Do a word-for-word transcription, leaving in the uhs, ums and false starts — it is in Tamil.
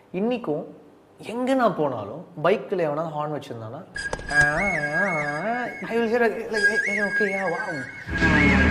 இன்றைக்கும் எங்கே நான் போனாலும் பைக்கில் எவனாவது ஹார்ன் வச்சுருந்தானா I will hear like okay yeah wow